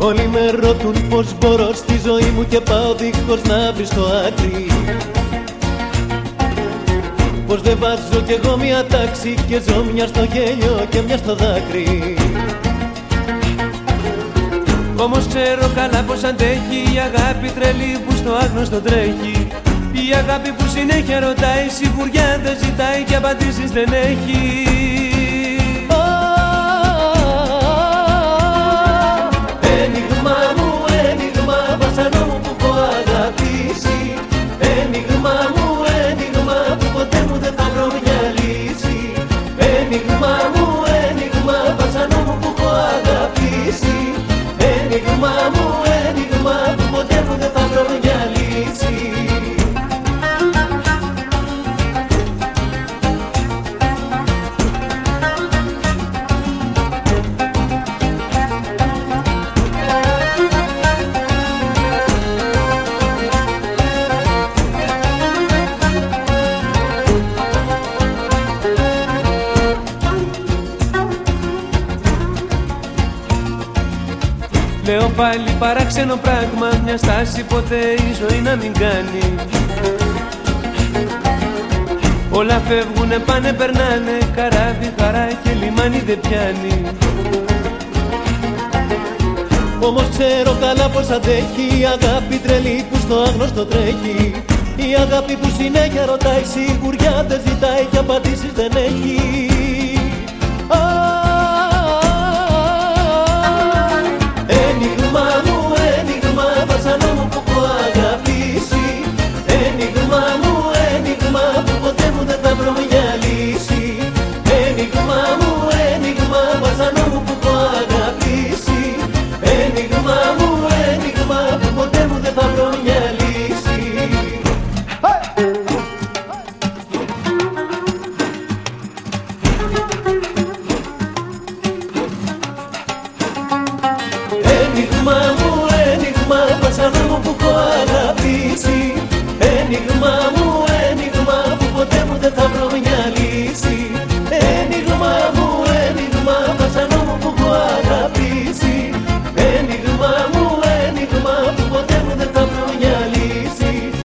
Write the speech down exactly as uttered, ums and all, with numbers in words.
Όλοι με ρωτούν πως μπορώ στη ζωή μου και πάω δίχως να βρίσκω άκρη. Πως δεν βάζω κι εγώ μια τάξη και ζω μια στο γέλιο και μια στο δάκρυ. Όμως ξέρω καλά πως αντέχει η αγάπη τρελή που στο άγνωστο τρέχει. Η αγάπη που συνέχεια ρωτάει, σιγουριά δεν ζητάει και απαντήσεις δεν έχει. Ένιγμα μου, ένιγμα, βασανό μου που έχω αγαπήσει. Ένιγμα μου, ένιγμα, που ποτέ μου δεν θα βρω μια λύση. Ένιγμα μου, ένιγμα, βασανό μου που έχω αγαπήσει. Ένιγμα μου, ένιγμα, που ποτέ μου δεν θα βρω μια λύση. Λέω πάλι παράξενο πράγμα, μια στάση ποτέ η ζωή να μην κάνει. Όλα φεύγουνε, πάνε, περνάνε, καράβι, χαρά και λιμάνι δεν πιάνει. Όμως ξέρω καλά πως αντέχει η αγάπη τρελή που στο άγνωστο τρέχει. Η αγάπη που συνέχεια ρωτάει, σιγουριά δεν ζητάει και απαντήσεις δεν έχει.